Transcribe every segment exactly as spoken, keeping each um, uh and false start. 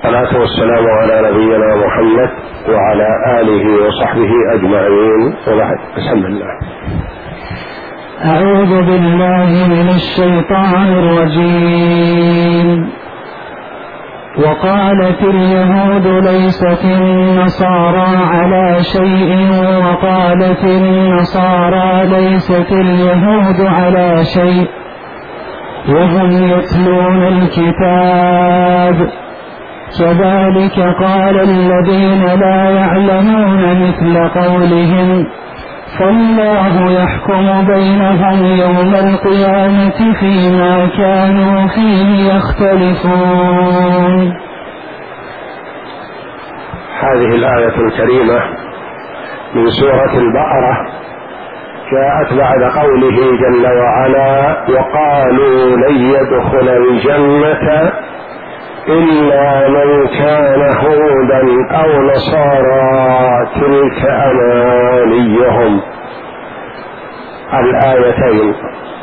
والصلاة والسلام على نبينا محمد وعلى آله وصحبه أجمعين، وبعد. بسم الله. أعوذ بالله من الشيطان الرجيم. وقالت اليهود ليست النصارى على شيء وقالت النصارى ليست اليهود على شيء وهم يتلون الكتاب كذلك قال الذين لا يعلمون مثل قولهم فالله يحكم بينهم يوم القيامة فيما كانوا فيه يختلفون. هذه الآية الكريمة من سورة البقرة جاءت بعد قوله جل وعلا: وقالوا لن يدخل الجنة إلا من كان هودا أو نصارى تلك أمانيهم. الآيتين.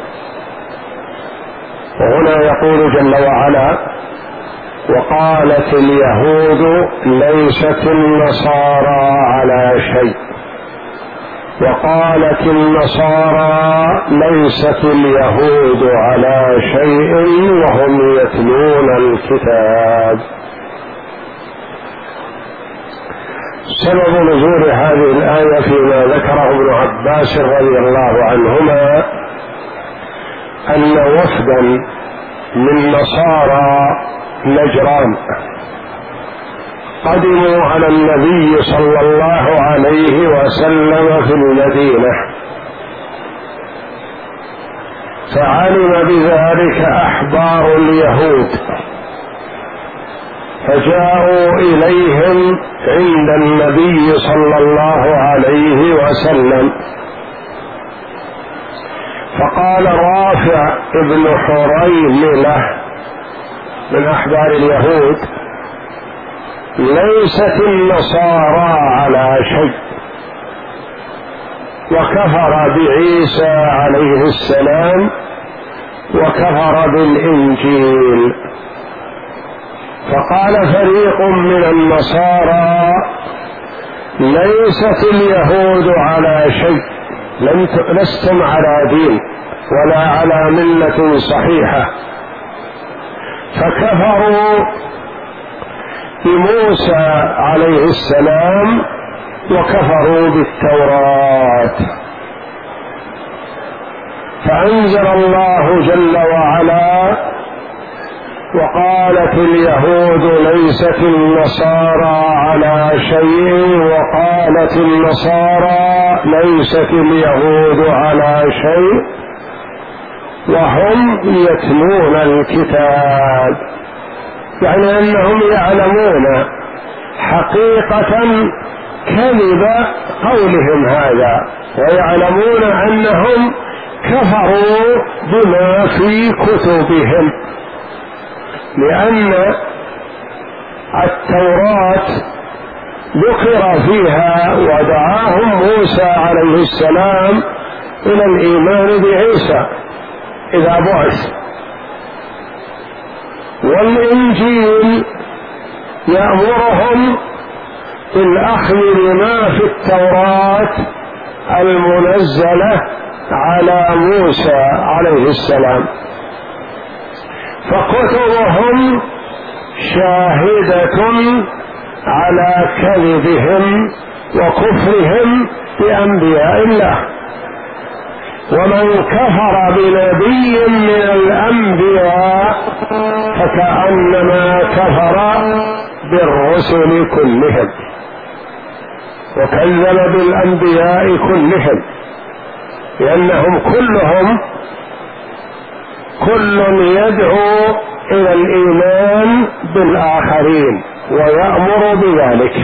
وهنا يقول جل وعلا: وقالت اليهود ليست النصارى على شيء وقالت النصارى ليست اليهود على شيء وهم يتلون الكتاب. سبب نزول هذه الآية فيما ذكره ابن عباس رضي الله عنهما أن وفدا من نصارى نجران قدموا على النبي صلى الله عليه وسلم في المدينة، فعلم بذلك أحبار اليهود فجاءوا إليهم عند النبي صلى الله عليه وسلم، فقال رافع ابن حريملة من أحبار اليهود: ليست النصارى على شيء، وكفر بعيسى عليه السلام وكفر بالإنجيل. فقال فريق من النصارى: ليست اليهود على شيء، لستم على دين ولا على ملة صحيحة، فكفروا بموسى عليه السلام وكفروا بالتوراة. فأنزل الله جل وعلا: وقالت اليهود ليست النصارى على شيء وقالت النصارى ليست اليهود على شيء وهم يتلون الكتاب، يعني أنهم يعلمون حقيقة كذب قولهم هذا، ويعلمون أنهم كفروا بما في كتبهم، لأن التوراة ذكر فيها ودعاهم موسى عليه السلام إلى الإيمان بعيسى إذا بعث، والإنجيل يأمرهم بالأخذ بما في التوراة المنزلة على موسى عليه السلام، فكتبهم شاهدة على كذبهم وكفرهم بأنبياء الله، ومن كفر بنبي من الأنبياء فكأنما كفر بالرسل كلهم وكذب بالأنبياء كلهم، لأنهم كلهم كل يدعو إلى الإيمان بالآخرين ويأمر بذلك.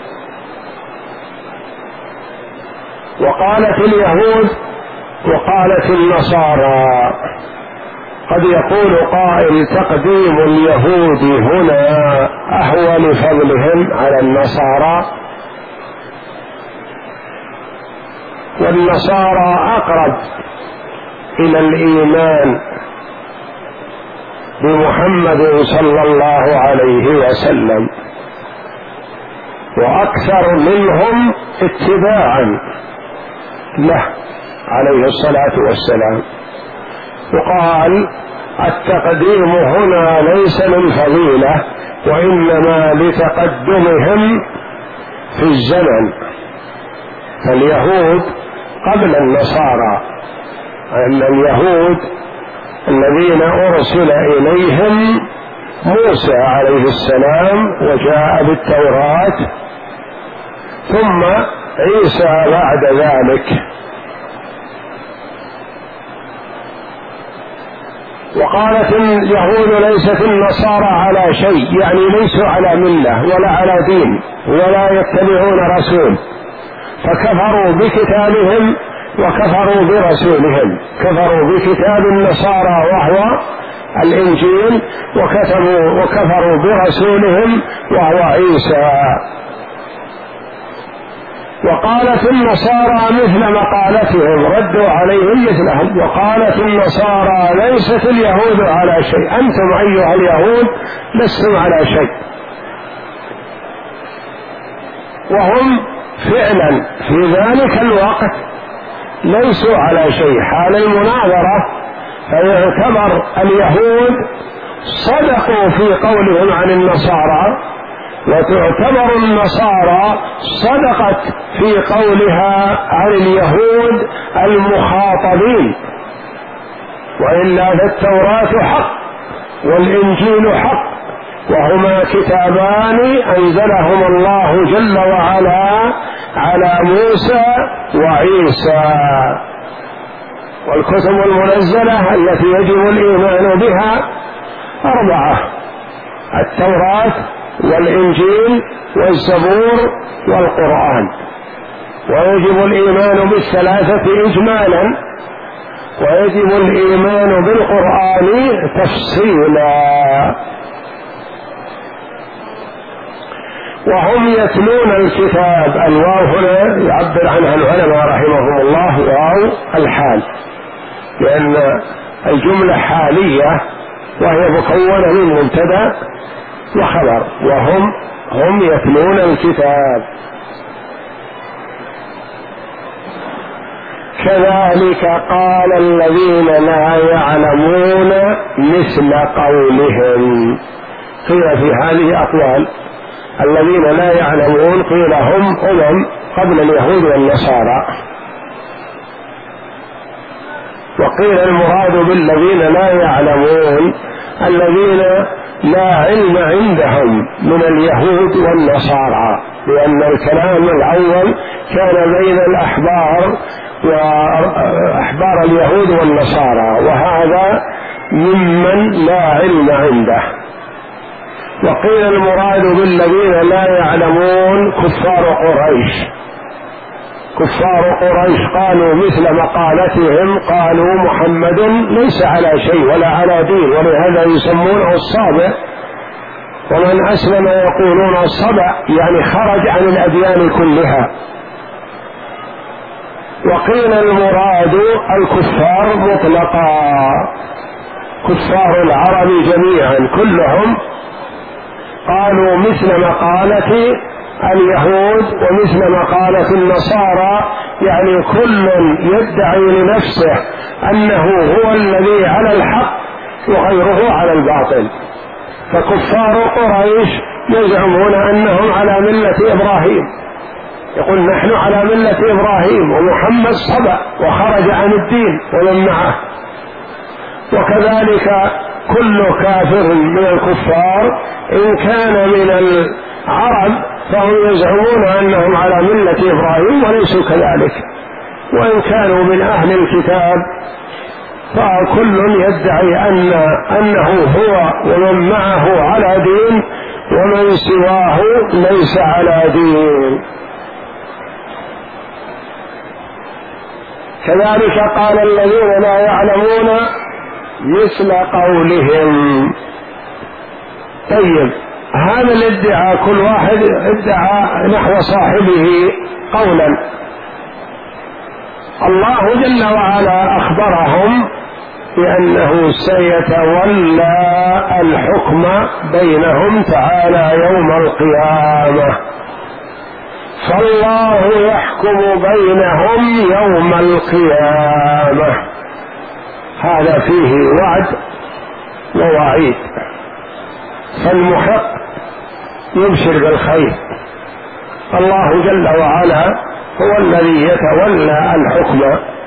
وقالت اليهود وقالت النصارى. قد يقول قائل: تقديم اليهود هنا أهوى لفضلهم على النصارى، والنصارى أقرب إلى الإيمان بمحمد صلى الله عليه وسلم، وأكثر منهم اتباعا له عليه الصلاة والسلام. وقال: التقديم هنا ليس للفضيلة وإنما لتقدمهم في الزمن، فاليهود قبل النصارى، أن اليهود الذين أرسل إليهم موسى عليه السلام وجاء بالتوراة، ثم عيسى بعد ذلك. وقالت اليهود ليست النصارى على شيء، يعني ليسوا على ملة ولا على دين ولا يتبعون رسول، فكفروا بكتابهم وكفروا برسولهم، كفروا بكتاب النصارى وهو الإنجيل، وكتبوا وكفروا برسولهم وهو عيسى. وقالت النصارى مثل مقالتهم، ردوا عليهم مثلهم، وقالت النصارى ليست اليهود على شيء، أنتم أيها اليهود لستم على شيء. وهم فعلا في ذلك الوقت ليسوا على شيء حال المناظرة، فيعتبر اليهود صدقوا في قولهم عن النصارى، وتعتبر النصارى صدقت في قولها عن اليهود المخاطبين. وإلا فالتوراة حق والإنجيل حق، وهما كتابان أنزلهما الله جل وعلا على موسى وعيسى. والكتب المنزلة التي يجب الإيمان بها أربعة: التوراة والإنجيل والزبور والقرآن. ويجب الإيمان بالثلاثة إجمالا، ويجب الإيمان بالقرآن تفصيلا. وهم يتلون الكتاب، الواو هنا يعبر عنها العلماء رحمهم الله واو الحال، لأن الجملة حالية وهي مكونة من مبتدأ وخبر، وهم هم يتلون الكتاب. كذلك قال الذين لا يعلمون مثل قولهم. قيل في هذه أقوال: الذين لا يعلمون قيل هم أمم قبل اليهود والنصارى، وقيل المراد بالذين لا يعلمون الذين لا علم عندهم من اليهود والنصارى، لأن الكلام الأول كان بين الأحبار وأحبار اليهود والنصارى، وهذا ممن لا علم عنده. وقيل المراد بالذين لا يعلمون كفار قريش. كفار قريش قالوا مثل مقالتهم، قالوا محمد ليس على شيء ولا على دين، ولهذا يسمونه الصابئ، ومن أسلم يقولون الصبع، يعني خرج عن الأديان كلها. وقيل المراد الكفار مطلقا، كفار العرب جميعا كلهم قالوا مثل مقالة اليهود ومثل مقالة النصارى، يعني كل يدعي لنفسه أنه هو الذي على الحق وغيره على الباطل. فكفار قريش يزعمون أنهم على ملة إبراهيم، يقول نحن على ملة إبراهيم ومحمد صبأ وخرج عن الدين ومن معه. وكذلك كل كافر من الكفار إن كان من العرب فهم يزعمون أنهم على ملة إبراهيم وليسوا كذلك، وإن كانوا من أهل الكتاب فكل يدعي أن أنه هو ومن معه على دين ومن سواه ليس على دين. كذلك قال الذين لا يعلمون مثل قولهم. طيب، هذا الادعاء كل واحد ادعى نحو صاحبه قولا. الله جل وعلا أخبرهم بأنه سيتولى الحكم بينهم تعالى يوم القيامة. فالله يحكم بينهم يوم القيامة، هذا فيه وعد ووعيد. فالمحق يبشر بالخير، الله جل وعلا هو الذي يتولى الحكم،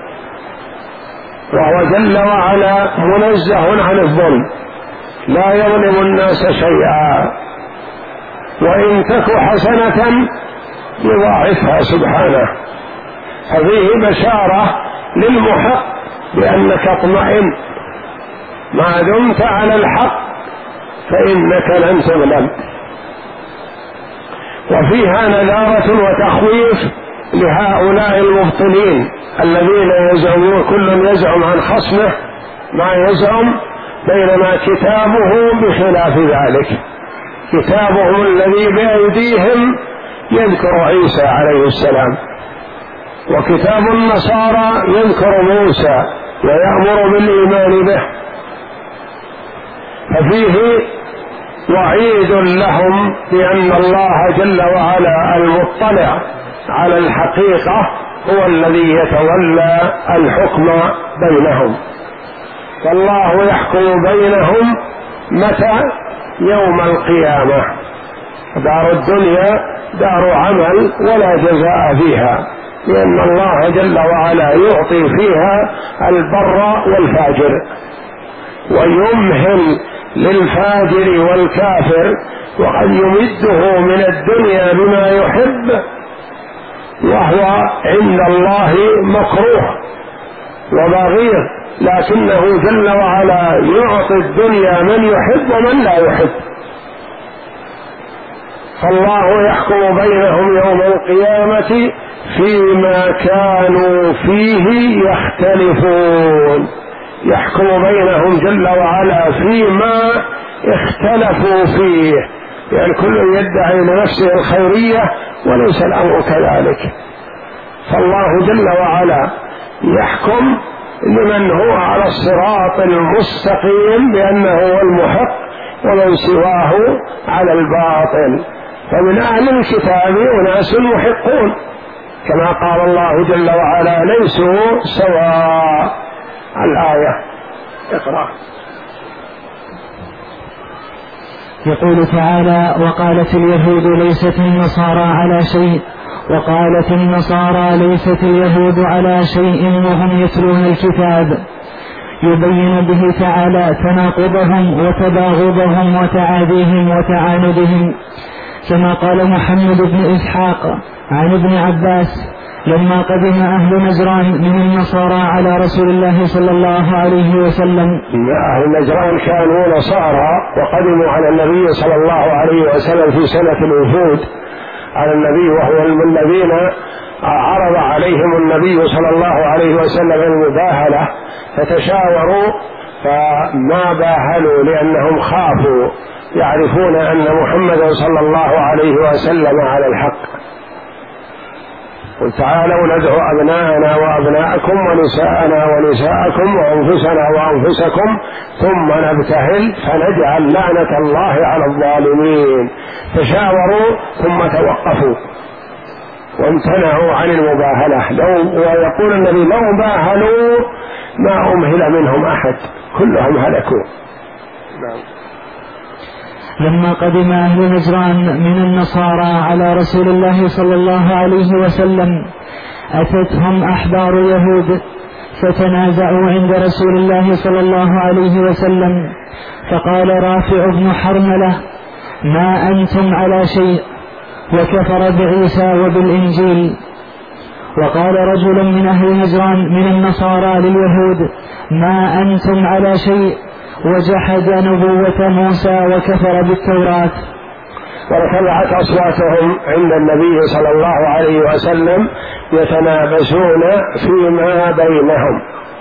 وهو جل وعلا منزه عن الظلم، لا يظلم الناس شيئا، وإن تك حسنة يضاعفها سبحانه. ففيه بشارة للمحق بأنك اطمئن، ما دمت على الحق فإنك لن تظلم. وفيها نذارة وتخويف لهؤلاء المبطلين الذين يزعمون، كل يزعم عن خصمه ما يزعم، بينما كتابه بخلاف ذلك. كتابهم الذي بأيديهم يذكر عيسى عليه السلام، وكتاب النصارى يذكر موسى ويأمر بالإيمان به. ففيه وعيد لهم بأن الله جل وعلا المطلع على الحقيقة هو الذي يتولى الحكم بينهم. فالله يحكم بينهم متى؟ يوم القيامة. دار الدنيا دار عمل ولا جزاء فيها، لأن الله جل وعلا يعطي فيها البر والفاجر، ويمهل للفاجر والكافر، وقد يمده من الدنيا بما يحب، وهو عند الله مكروه وبغيض، لكنه جل وعلا يعطي الدنيا من يحب ومن لا يحب. فالله يحكم بينهم يوم القيامة فيما كانوا فيه يختلفون، يحكم بينهم جل وعلا فيما اختلفوا فيه، يعني كل يدعي لنفسه الخيرية وليس الأمر كذلك. فالله جل وعلا يحكم لمن هو على الصراط المستقيم بأنه هو المحق، ومن سواه على الباطل. فمن أهل الكتاب أناس محقون، كما قال الله جل وعلا ليسوا سواء. الآية اقرأ. يقول تعالى: وقالت اليهود ليست النصارى على شيء، وقالت النصارى ليست اليهود على شيء وهم يتلون الكتاب، يبين به تعالى تناقضهم وتباغضهم وتعاديهم وتعاندهم، كما قال محمد بن إسحاق عن ابن عباس: لما قدم أهل نجران من النصارى على رسول الله صلى الله عليه وسلم. أهل نجران كانوا نصارى وقدموا على النبي صلى الله عليه وسلم في سنة الوفود على النبي، وهو من الذين عرض عليهم النبي صلى الله عليه وسلم المباهلة، فتشاوروا فما باهلوا لأنهم خافوا، يعرفون أن محمدا صلى الله عليه وسلم على الحق. قل تعالوا ندعو أبناءنا وأبناءكم ونساءنا ونساءكم وأنفسنا وأنفسكم ثم نبتهل فنجعل لعنة الله على الظالمين. تشاوروا ثم توقفوا وامتنعوا عن المباهلة. لو ويقول النبي لو باهلوا ما أمهل منهم أحد، كلهم هلكوا. نعم. لما قدم أهل نجران من النصارى على رسول الله صلى الله عليه وسلم أتتهم أحبار يهود فتنازعوا عند رسول الله صلى الله عليه وسلم، فقال رافع بن حرملة: ما أنتم على شيء، وكفر بعيسى وبالإنجيل. وقال رجل من أهل نجران من النصارى لليهود: ما أنتم على شيء، وجحد نبوة موسى وكفر بالتوراة. وارتفعت أصواتهم عند النبي صلى الله عليه وسلم يتنافسون فيما بينهم.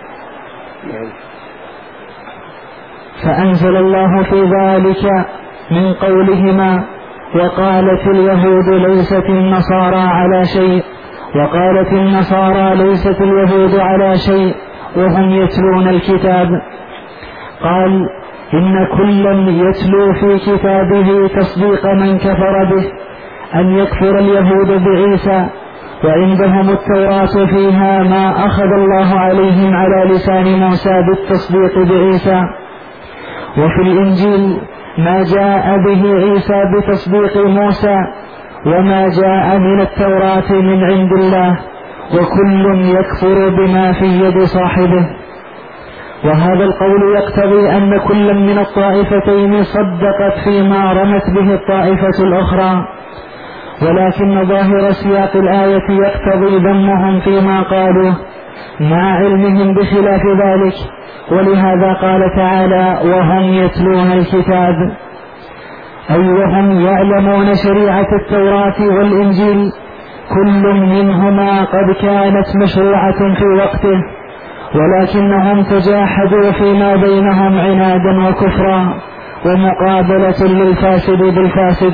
فأنزل الله في ذلك من قولهما: وقالت اليهود ليست النصارى على شيء، وقالت النصارى ليست اليهود على شيء، وهم يتلون الكتاب. قال إن كلا يتلو في كتابه تصديق من كفر به أن يكفر اليهود بعيسى، وعندهم التوراة فيها ما أخذ الله عليهم على لسان موسى بالتصديق بعيسى، وفي الإنجيل ما جاء به عيسى بتصديق موسى، وما جاء من التوراة من عند الله، وكل يكفر بما في يد صاحبه. وهذا القول يقتضي أن كل من الطائفتين صدقت فيما رمت به الطائفة الأخرى، ولكن ظاهر سياق الآية يقتضي ذمهم فيما قالوا مع علمهم بخلاف ذلك، ولهذا قال تعالى وهم يتلون الكتاب، أي وهم يعلمون شريعة التوراة والإنجيل، كل منهما قد كانت مشروعة في وقته، ولكنهم تجاحدوا فيما بينهم عنادا وكفرا ومقابلة للفاسد بالفاسد.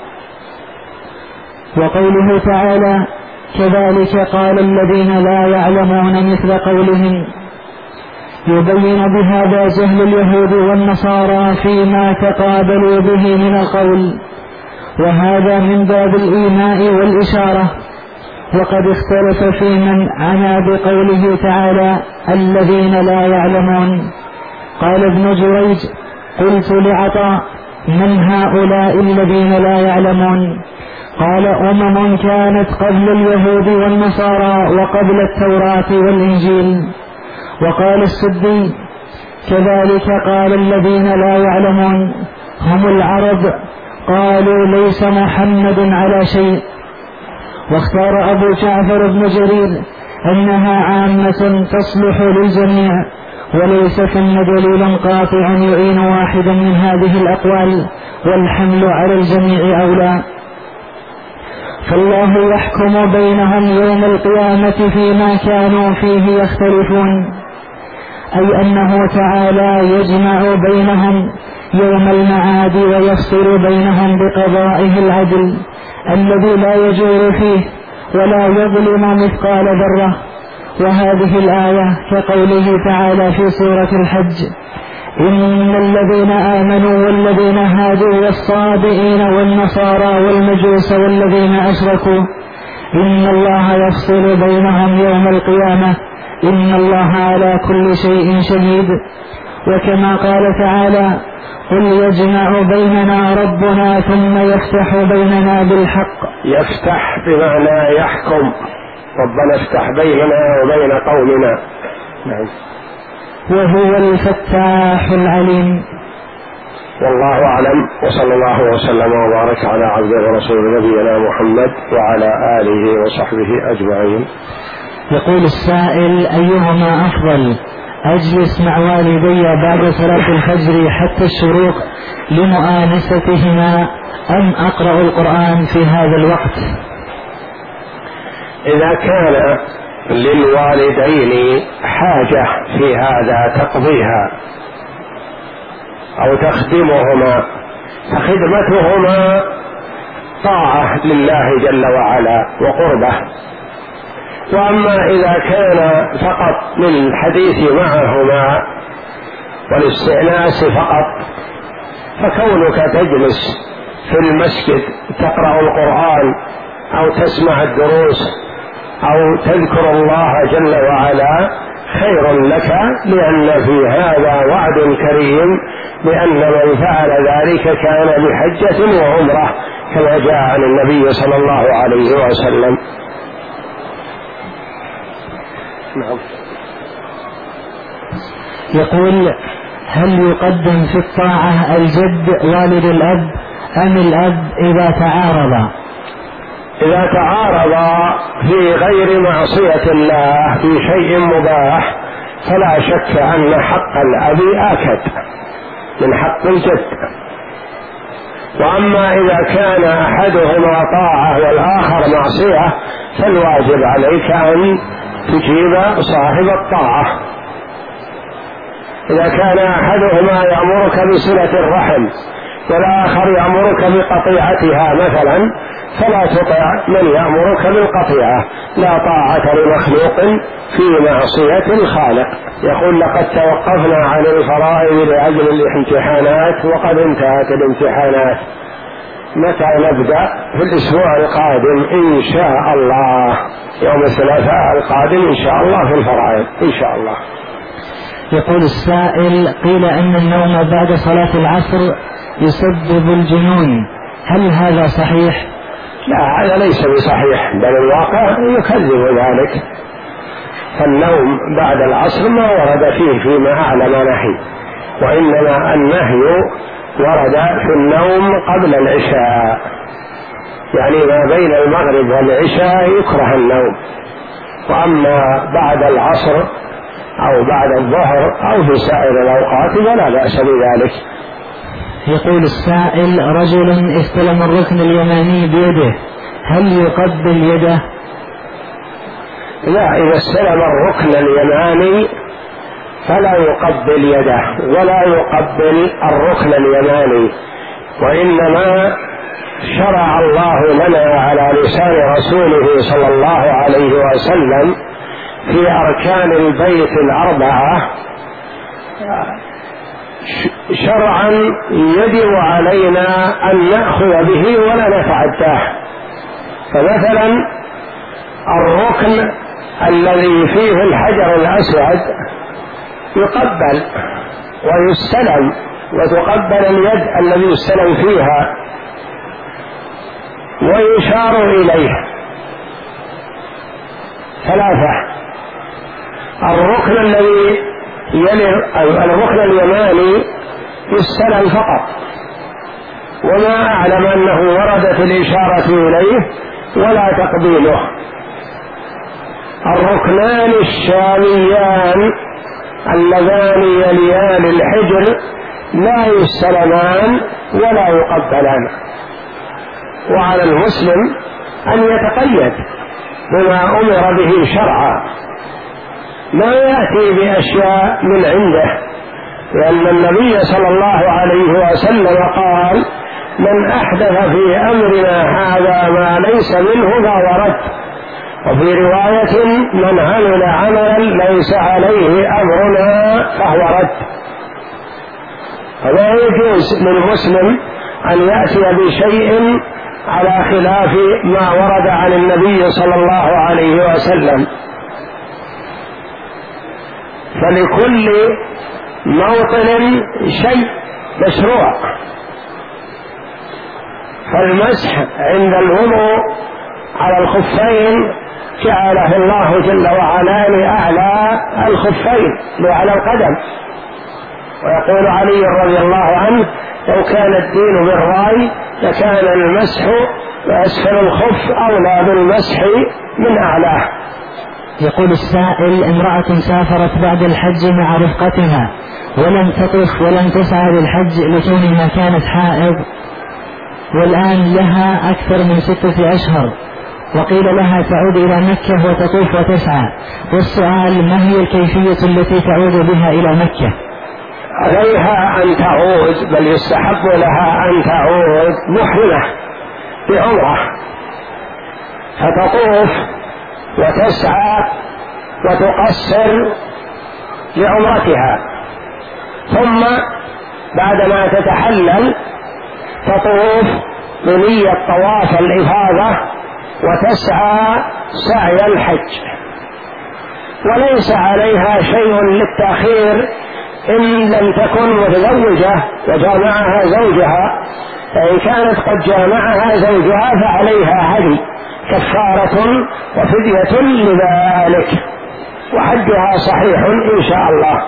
وقوله تعالى كذلك قال الذين لا يعلمون مثل قولهم، يبين بهذا جهل اليهود والنصارى فيما تقابلوا به من القول، وهذا من باب الإيماء والإشارة. وقد اختلف في من عنا بقوله تعالى الذين لا يعلمون. قال ابن جريج قلت لعطاء من هؤلاء الذين لا يعلمون؟ قال أمم كانت قبل اليهود والنصارى وقبل التوراة والإنجيل. وقال السدي كذلك قال الذين لا يعلمون هم العرب، قالوا ليس محمد على شيء. واختار أبو جعفر بن جرير أنها عامة تصلح للجميع، وليس ثم دليل قاطع يعين واحدا من هذه الأقوال، والحمل على الجميع أولى. فالله يحكم بينهم يوم القيامة فيما كانوا فيه يختلفون، أي أنه تعالى يجمع بينهم يوم المعاد ويفصل بينهم بقضائه العدل الذي لا يجور فيه ولا يظلم مثقال ذرة. وهذه الآية كقوله تعالى في سورة الحج إن الذين آمنوا والذين هادوا والصابئين والنصارى والمجوس والذين أشركوا إن الله يفصل بينهم يوم القيامة إن الله على كل شيء شهيد. وكما قال تعالى قل يجمع بيننا ربنا ثم يفتح بيننا بالحق. يفتح بمعنى يحكم، ربنا افتح بيننا وبين قومنا. نعم. وهو الفتاح العليم. والله أعلم، وصلى الله وسلم وبارك على عبده ورسول نبينا محمد وعلى آله وصحبه أجمعين. يقول السائل أيهما أفضل، أجلس مع والدي بعد صلاة الفجر حتى الشروق لمؤانستهما أم أقرأ القرآن في هذا الوقت؟ إذا كان للوالدين حاجة في هذا تقضيها أو تخدمهما فخدمتهما طاعة لله جل وعلا وقربه. وأما إذا كان فقط للحديث معهما والاستئناس فقط فكونك تجلس في المسجد تقرأ القرآن أو تسمع الدروس أو تذكر الله جل وعلا خير لك، لأن في هذا وعد كريم بأن من فعل ذلك كان بحجة وعمرة كما جاء عن النبي صلى الله عليه وسلم. نعم. يقول هل يقدم في الطاعة الجد والد الأب أم الأب إذا تعارض؟ إذا تعارض في غير معصية الله في شيء مباح فلا شك أن حق الأب آكد من حق الجد. وأما إذا كان أحدهما طاعة والآخر معصية فالواجب عليك أن تجيب صاحب الطاعة. إذا كان أحدهما يأمرك بصلة الرحم والآخر يأمرك بقطيعتها مثلا، فلا تطع من يأمرك بالقطيعة. لا طاعة لمخلوق في معصية الخالق. يقول لقد توقفنا عن الفرائض لأجل الامتحانات وقد انتهت الامتحانات. متى نبدأ؟ في الأسبوع القادم إن شاء الله، يوم الثلاثاء القادم إن شاء الله في الفرائض إن شاء الله. يقول السائل: قيل أن النوم بعد صلاة العصر يسبب الجنون، هل هذا صحيح؟ لا، هذا ليس بصحيح، بل الواقع يكذب ذلك. فالنوم بعد العصر ما ورد فيه فيما أعلم نهي، وإنما النهي ورد في النوم قبل العشاء، يعني ما بين المغرب والعشاء يكره النوم، وأما بعد العصر أو بعد الظهر أو في سائر الأوقات فلا بأس بذلك. يقول السائل: رجل استلم الركن اليماني بيده، هل يقبل يده؟ لا، إذا استلم الركن اليماني فلا يقبل يده ولا يقبل الركن اليماني، وإنما شرع الله لنا على لسان رسوله صلى الله عليه وسلم في أركان البيت الأربعة شرعا يجب علينا أن نأخذ به ولا نتعداه. فمثلا الركن الذي فيه الحجر الأسود يقبل ويستلم، وتقبل اليد الذي يستلم فيها ويشار إليه. ثلاثة: الركن الذي يلي الركن اليماني يستلم فقط، وما أعلم أنه وردت الإشارة إليه ولا تقبيله. الركنان الشاميان اللذان يليان الحجر لا يستلمان ولا يقبلان، وعلى المسلم أن يتقيد بما أمر به شرعا، ما يأتي بأشياء من عنده، لأن النبي صلى الله عليه وسلم قال: من أحدث في أمرنا هذا ما ليس منه فهو رد. وفي رواية: من عمل عملا ليس عليه أمرنا فهو رد. فلا يجوز للمسلم أن يأتي بشيء على خلاف ما ورد عن النبي صلى الله عليه وسلم. فلكل موطن شيء مشروع. فالمسح عند الوضوء على الخفين جعله الله جل وعلا لأعلى الخفين لأعلى القدم، ويقول علي رضي الله عنه: لو كان الدين بالرأي لكان المسح بأسفل الخف أولى بالمسح من أعلاه. يقول السائل: امرأة سافرت بعد الحج مع رفقتها ولم تطف ولم تسعى للحج لكونها كانت حائض، والآن لها أكثر من ستة أشهر، وقيل لها تعود إلى مكة وتطوف وتسعى، والسؤال: ما هي الكيفية التي تعود بها إلى مكة؟ عليها أن تعود، بل يستحب لها أن تعود محرمة بعمرة، فتطوف وتسعى وتقصر لعمرتها، ثم بعدما تتحلل تطوف بنية طواف الإفاضة وتسعى سعي الحج، وليس عليها شيء للتأخير إن لم تكن متزوجة وجامعها زوجها، فإن كانت قد جامعها زوجها فعليها هدي كفارة وفدية لذلك، وحجها صحيح إن شاء الله.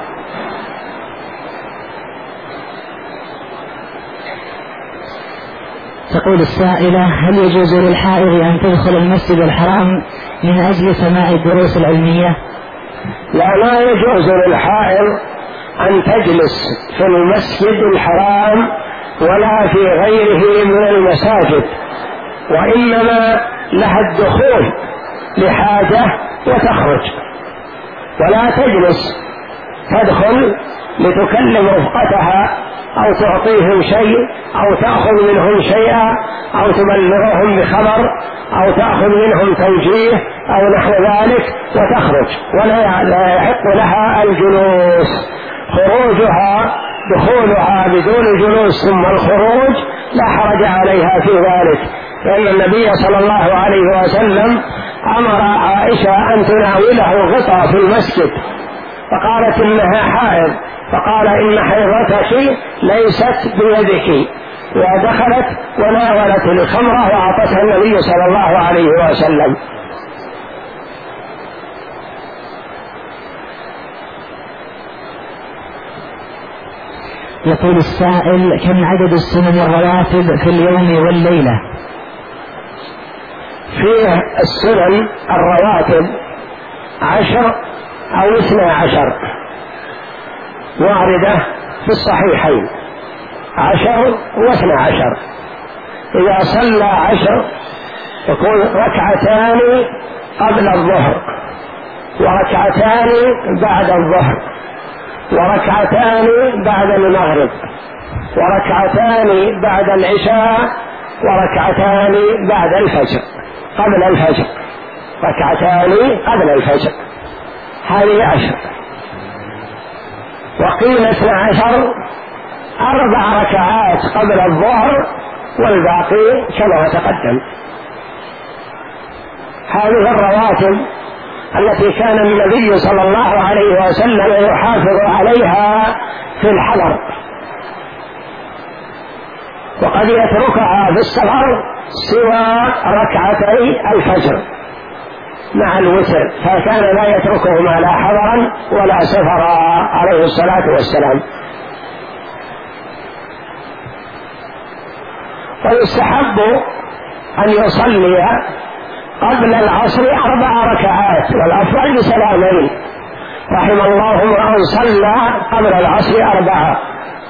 تقول السائلة: هل يجوز للحائض أن تدخل المسجد الحرام من أجل سماع الدروس العلمية؟ لا، لا يجوز للحائض أن تجلس في المسجد الحرام ولا في غيره من المساجد، وإنما لها الدخول لحاجة وتخرج، ولا تجلس تدخل لتكلم رفقتها أو تعطيهم شيء أو تأخذ منهم شيئا أو تبلغهم بخبر أو تأخذ منهم توجيه أو نحو ذلك وتخرج، ولا يحق لها الجلوس. خروجها دخولها بدون جلوس ثم الخروج لا حرج عليها في ذلك، لأن النبي صلى الله عليه وسلم أمر عائشة أن تناوله غطاء في المسجد فقالت إنها حائض، فقال إن حيضتك ليست بيدك، ودخلت وناولت الخمرة وأعطتها النبي صلى الله عليه وسلم. يقول السائل: كم عدد السنن الرواتب في اليوم والليلة؟ فيه السنن الرواتب عشر أو اثنى عشر واردة في الصحيحين، عشر واثنى عشر. إذا صلى عشر يكون ركعتان قبل الظهر وركعتان بعد الظهر وركعتان بعد المغرب وركعتان بعد العشاء وركعتان بعد الفجر قبل الفجر، ركعتان قبل الفجر، هذه عشر. وقيل اثنى عشر أربع ركعات قبل الظهر والباقي كما تقدم. هذه الرواتب التي كان النبي صلى الله عليه وسلم يحافظ عليها في الحضر، وقد يتركها في السفر سوى ركعتي الفجر مع الوتر، فكان لا يتركهما لا حضرا ولا سفرا عليه الصلاة والسلام. ويستحب أن يصلي قبل العصر أربع ركعات والأفضل بسلامين، رحم الله من صلى قبل العصر أربعة.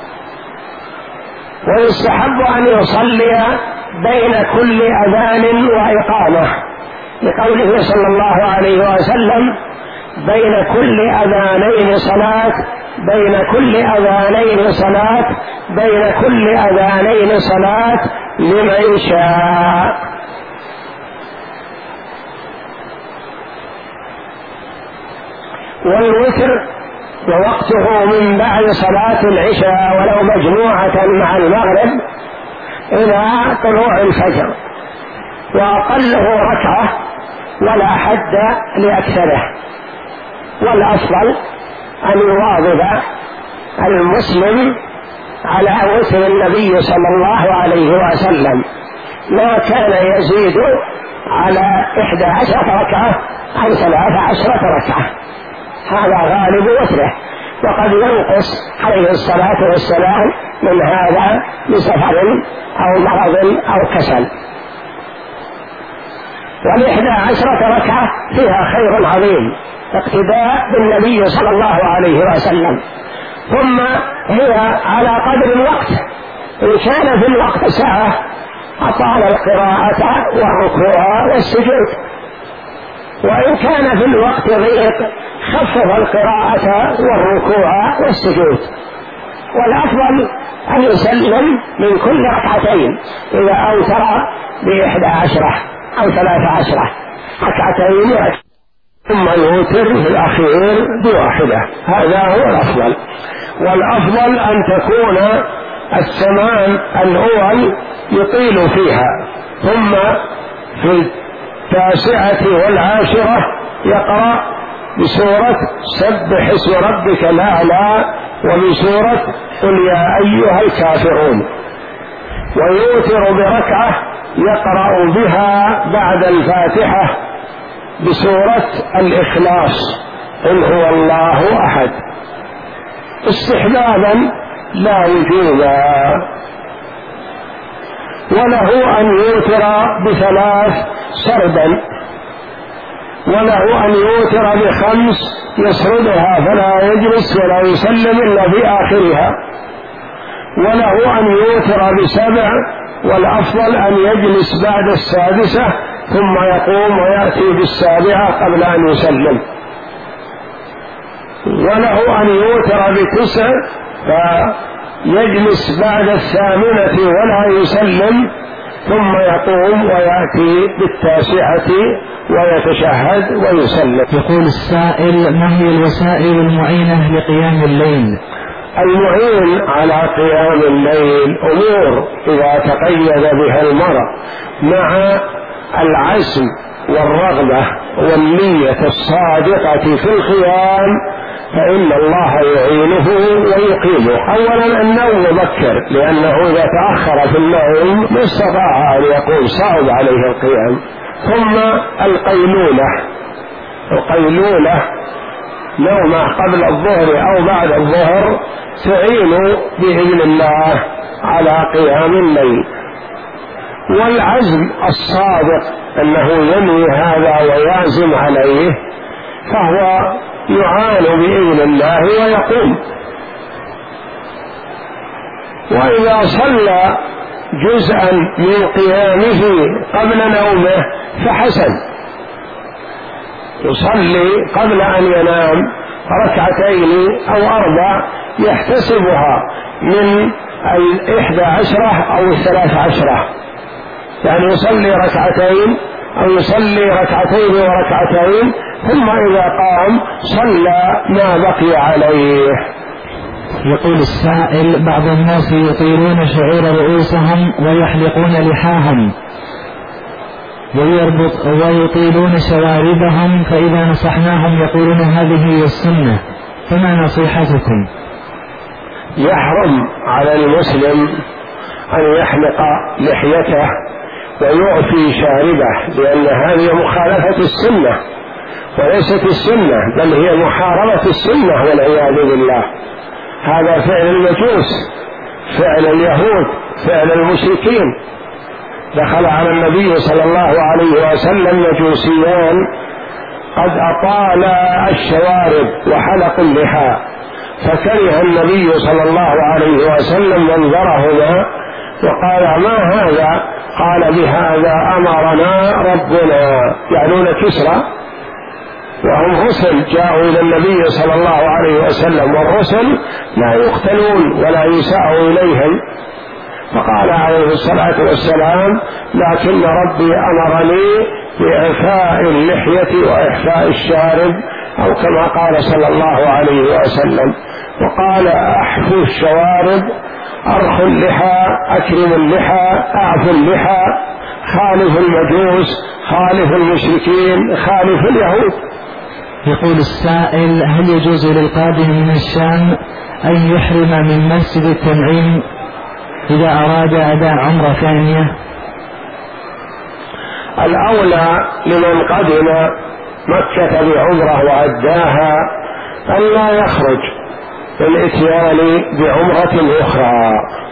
ويستحب أن يصلي بين كل أذان وإقامة، لقوله صلى الله عليه وسلم: بين كل أذانين صلاة، بين كل أذانين صلاة، بين كل أذانين صلاة لمن شاء. والوتر ووقته من بعد صلاة العشاء ولو مجموعة مع المغرب إلى طلوع الفجر، وأقله ركعة ولا حد لأكثره. والأفضل أن يواظب المسلم على وتر النبي صلى الله عليه وسلم، ما كان يزيد على إحدى عشرة ركعة أو ثلاث عشرة ركعة، هذا غالب وتره، وقد ينقص عليه الصلاة والسلام من هذا لسفر أو مرض أو كسل. والإحدى عشرة ركعة فيها خير عظيم اقتداء بالنبي صلى الله عليه وسلم. ثم هي على قدر الوقت، إن كان في الوقت ساعة أطال القراءة والركوع والسجود، وإن كان في الوقت ضيق خفف القراءة والركوع والسجود. والأفضل أن يسلم من كل ركعتين إذا أوتر بإحدى عشرة أو ثلاث عشرة ركعتين، ثم يوتر في الأخير بواحدة، هذا هو الأفضل. والأفضل أن تكون الثمان الأول يطيل فيها، ثم في التاسعة والعاشرة يقرأ بسورة سبح اسم ربك الأعلى وبسورة قل يا أيها الكافرون، ويوتر بركعة يقرأ بها بعد الفاتحة بسورة الإخلاص قل هو الله أحد، استحبابا لا وجوبا. وله أن يوتر بثلاث سردا، وله أن يوتر بخمس يسردها فلا يجلس ولا يسلم إلا في آخرها، وله أن يوتر بسبع والأفضل أن يجلس بعد السادسة ثم يقوم ويأتي بالسابعة قبل أن يسلم، وله أن يوتر بتسع يجلس بعد الثامنة ولا يسلم، ثم يقوم ويأتي بالتاسعة ويتشهد ويسلم. يقول السائل: ما هي الوسائل المعينة لقيام الليل؟ المعين على قيام الليل أمور إذا تقيد بها المرء مع العزم والرغبة والنية الصادقة في القيام فإن الله يعينه ويقيمه. أولا النوم مبكر، لأنه إذا تأخر في النوم ما استطاع أن يقوم، صعب عليه القيام. ثم القيلولة، القيلولة نومه قبل الظهر أو بعد الظهر تعين بإذن الله على قيام الليل. والعزم الصادق أنه ينوي هذا ويعزم عليه فهو يعان بإذن الله ويقوم. وإذا صلى جزءا من قيامه قبل نومه فحسن، يصلي قبل أن ينام ركعتين أو أربع يحتسبها من الإحدى عشرة أو الثلاث عشرة، يعني يصلي ركعتين أو يصلي ركعتين وركعتين ثم إذا قام صلى ما بقي عليه. يقول السائل: بعض الناس يطيلون شعور رؤوسهم ويحلقون لحاهم ويربط ويطيلون شواربهم، فإذا نصحناهم يقولون هذه هي السنة، فما نصيحتكم؟ يحرم على المسلم أن يحلق لحيته ويعفي شاربه، لأن هذه مخالفة السنة وليست السنة، بل هي محاربة السنة والعياذ بالله. هذا فعل المجوس، فعل اليهود، فعل المشركين. دخل على النبي صلى الله عليه وسلم مجوسيان قد أطالا الشوارب وحلقوا اللحى، فكره النبي صلى الله عليه وسلم منظرهما وقال: ما هذا؟ قال: بهذا أمرنا ربنا، يعنون كسرى، وهم رسل جاءوا إلى النبي صلى الله عليه وسلم، والرسل لا يقتلون ولا يساء إليهم. فقال عليه الصلاة والسلام: لكن ربي أمرني بإعفاء اللحية وإحفاء الشارب، أو كما قال صلى الله عليه وسلم. وقال: أحفوا الشوارب، أرخوا اللحى، أكرموا اللحى، أعفوا اللحى، خالف المجوس، خالف المشركين، خالف اليهود. يقول السائل: هل يجوز للقادم من الشام أن يحرم من مسجد التنعيم إذا أراد أداء عمرة ثانية؟ الأولى لمن قدم مكة بعمرة وأداها أن لا يخرج للإتيان بعمرة أخرى،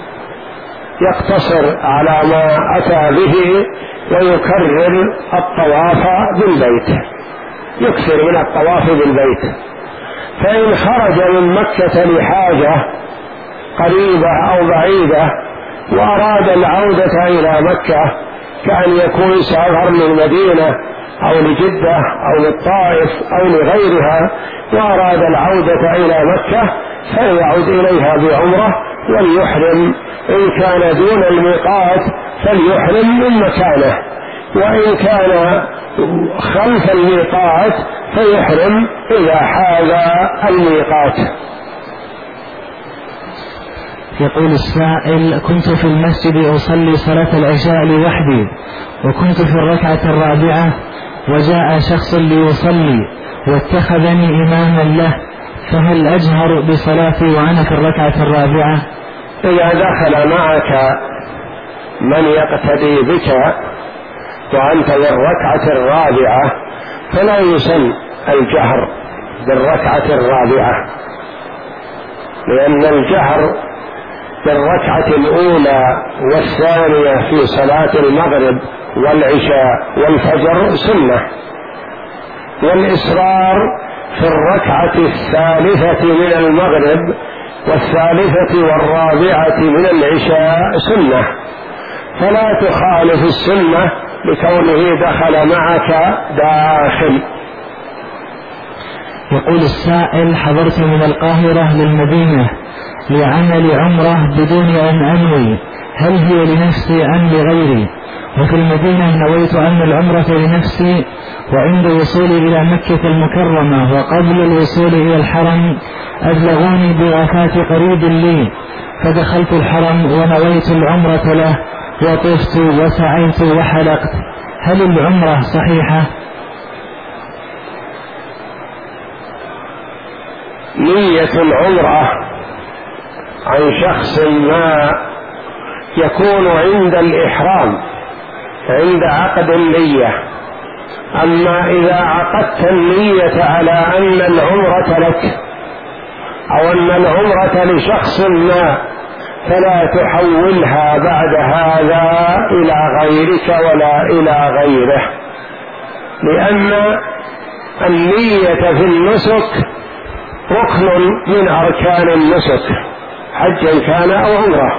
يقتصر على ما أتى به ويكرر الطواف بالبيت، يكثر من الطواف بالبيت. فإن خرج من مكة لحاجة قريبة أو بعيدة وأراد العودة إلى مكة، كأن يكون سافر للمدينة أو لجدة أو للطائف أو لغيرها وأراد العودة إلى مكة، فليعود إليها بعمرة وليحرم. إن كان دون الميقات فليحرم من مكانه، وإن كان خلف الميقات فيحرم إذا حاز الميقات. يقول السائل: كنت في المسجد أصلي صلاة العشاء لوحدي، وكنت في الركعة الرابعة، وجاء شخص ليصلي واتخذني إماما له، فهل أجهر بصلاتي وأنا في الركعة الرابعة؟ إذا دخل معك من يقتدي بك وأنت في الركعة الرابعة فلا يسن الجهر بالركعة الرابعة، لأن الجهر بالركعة الأولى والثانية في صلاة المغرب والعشاء والفجر سنة، والإصرار في الركعة الثالثة من المغرب والثالثة والرابعة من العشاء سنة، فلا تخالف السنة لكونه دخل معك داخل. يقول السائل: حضرت من القاهرة للمدينة لعمل عمرة بدون أن أنوي، هل هي لنفسي أم لغيري؟ وفي المدينة نويت أن العمرة لنفسي، وعند وصولي إلى مكة المكرمة وقبل الوصول إلى الحرم أبلغوني بوفاة قريب لي، فدخلت الحرم ونويت العمرة له وطفت وسعيت وحلقت، هل العمرة صحيحة؟ نية العمرة عن شخص ما يكون عند الإحرام، عند عقد النية. أما إذا عقدت النية على أن العمرة لك أو أن العمرة لشخص ما فلا تحولها بعد هذا إلى غيرك ولا إلى غيره، لأن النية في النسك ركن من أركان النسك، حجا كان أو عمرة.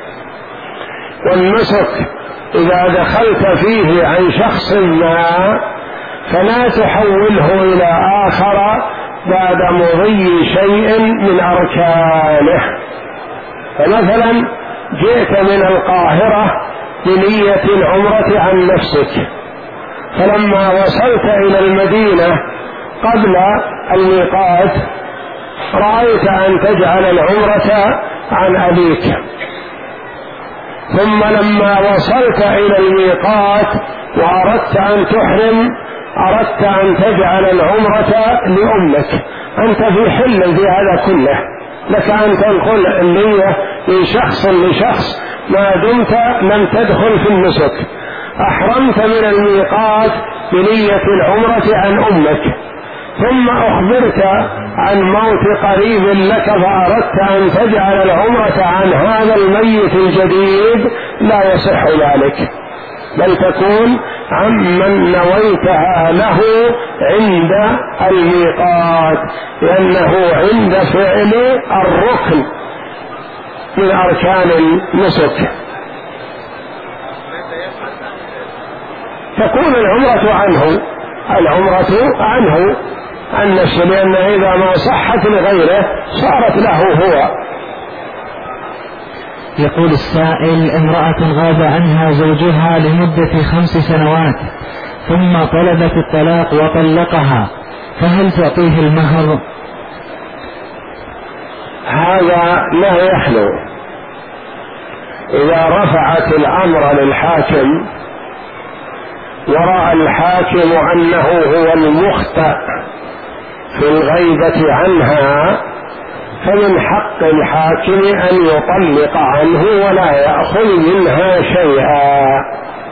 والنسك إذا دخلت فيه عن شخص ما فلا تحوله إلى آخر بعد مضي شيء من أركانه. فمثلا جئت من القاهرة بنية العمرة عن نفسك، فلما وصلت إلى المدينة قبل الميقات رأيت أن تجعل العمرة عن أبيك، ثم لما وصلت إلى الميقات وأردت أن تحرم أردت أن تجعل العمرة لأمك، أنت في حل في هذا كله، لك أن تنقل النية من شخص لشخص ما دمت لم تدخل في النسك. أحرمت من الميقات بنية العمرة عن أمك، ثم أخبرت عن موت قريب لك فأردت أن تجعل العمرة عن هذا الميت الجديد، لا يصح ذلك، بل تكون عمن نويتها له عند الميقات، لأنه عند فعل الركن من أركان النسك. تكون العمرة عنه العمرة عنه عن نفسه، لأن إذا ما صحت لغيره صارت له هو. يقول السائل: امرأة غاب عنها زوجها لمدة خمس سنوات ثم طلبت الطلاق وطلقها، فهل تعطيه المهر؟ هذا لا يخلو. إذا رفعت الأمر للحاكم ورأى الحاكم أنه هو المخطئ في الغيبة عنها فمن حق الحاكم أن يطلق عنه ولا يأخذ منها شيئا.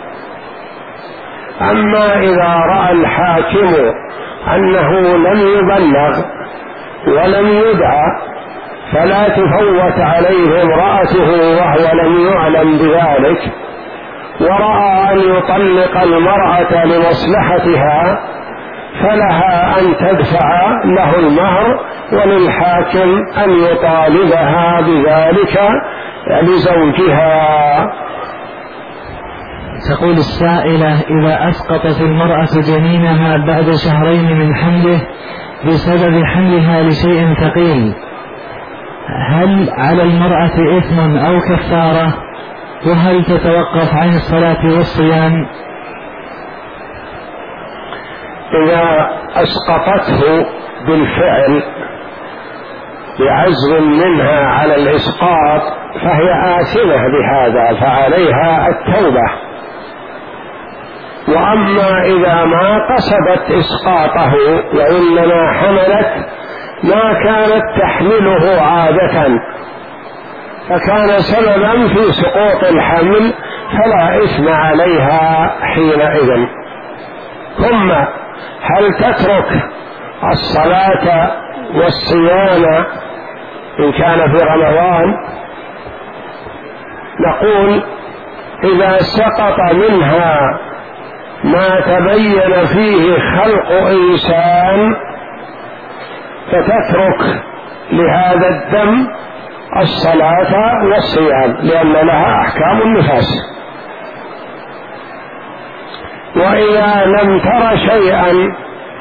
أما إذا رأى الحاكم أنه لم يبلغ ولم يدعى فلا تفوت عليه امرأته وهو لم يعلم بذلك، ورأى أن يطلق المرأة لمصلحتها فلها أن تدفع له المهر، وللحاكم أن يطالبها بذلك لزوجها. تقول السائلة: إذا أسقطت المرأة جنينها بعد شهرين من حمله بسبب حملها لشيء ثقيل، هل على المرأة إثم أو كفارة؟ وهل تتوقف عن الصلاة والصيام؟ إذا أسقطته بالفعل بعزم منها على الإسقاط فهي آثمة بهذا، فعليها التوبة. وأما إذا ما قصدت إسقاطه وإنما حملت ما كانت تحمله عادة فكان سببا في سقوط الحمل فلا إثم عليها حينئذ. ثم هل تترك الصلاة والصيام إن كان في رمضان؟ نقول: إذا سقط منها ما تبين فيه خلق إنسان فتترك لهذا الدم الصلاة والصيام، لأن لها أحكام النفاس. وإذا لم تر شيئا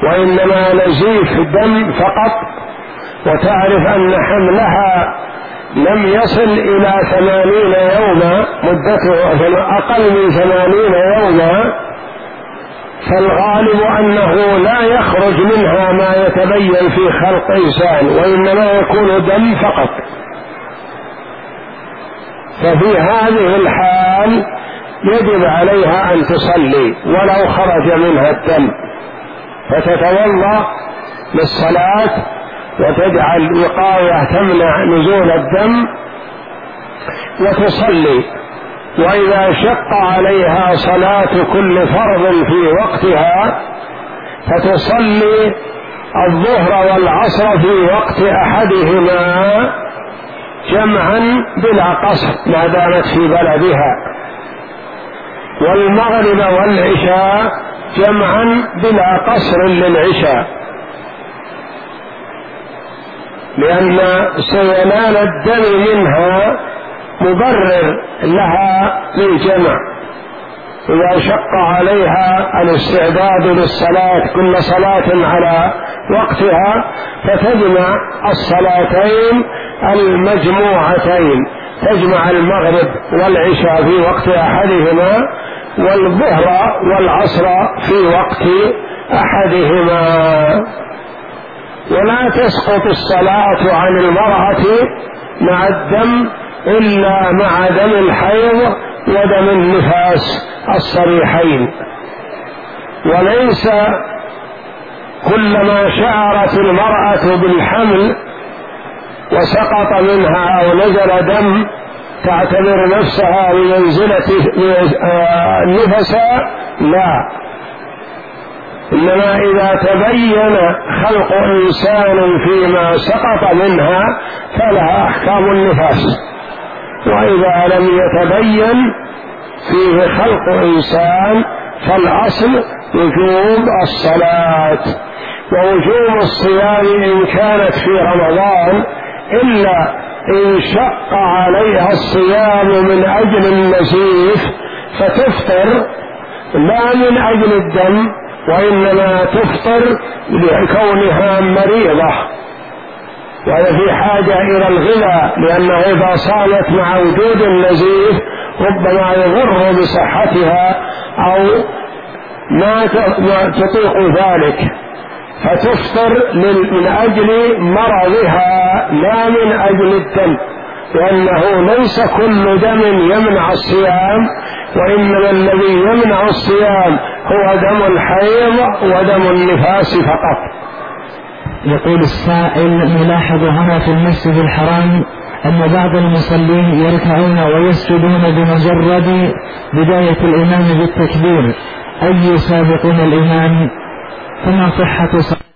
وإنما نزيف دم فقط وتعرف أن حملها لم يصل إلى ثمانين يوما، مدته أقل من ثمانين يوما، فالغالب أنه لا يخرج منها ما يتبين في خلق إنسان، وإنما يكون دم فقط. ففي هذه الحال يجب عليها أن تصلي ولو خرج منها الدم، فتتوضأ للصلاة وتجعل وقاية تمنع نزول الدم وتصلي. وإذا شق عليها صلاة كل فرض في وقتها فتصلي الظهر والعصر في وقت أحدهما جمعا بلا قصر ما دامت في بلدها، والمغرب والعشاء جمعا بلا قصر للعشاء، لأن سيلان الدم منها مبرر لها للجمع. إذا شق عليها الاستعداد للصلاة كل صلاة على وقتها فتجمع الصلاتين المجموعتين، تجمع المغرب والعشاء في وقت أحدهما والظهر والعصر في وقت أحدهما. ولا تسقط الصلاة عن المرأة مع الدم إلا مع دم الحيض ودم النفاس الصريحين. وليس كلما شعرت المرأة بالحمل وسقط منها أو نزل دم تعتبر نفسها بمنزلة النفساء، لا، إنما إذا تبين خلق إنسان فيما سقط منها فلها أحكام النفاس، وإذا لم يتبين فيه خلق إنسان فالأصل وجوب الصلاة ووجوب الصيام إن كانت في رمضان، إلا إن شق عليها الصيام من أجل النزيف فتفطر لا من أجل الدم، وإنما تفطر لكونها مريضة وهي في حاجة إلى الغذاء، لأنه إذا صامت مع وجود النزيف ربما يضر بصحتها أو ما تطيق ذلك، فتفطر من أجل مرضها لا من أجل الدم، لأنه ليس كل دم يمنع الصيام، وإنما الذي يمنع الصيام هو دم الحيض ودم النفاس فقط. يقول السائل: نلاحظ هنا في المسجد الحرام أن بعض المصلين يركعون ويسجدون بمجرد بداية الإمام بالتكبير، أي يسابقون الإمام؟ فما صحة صلاة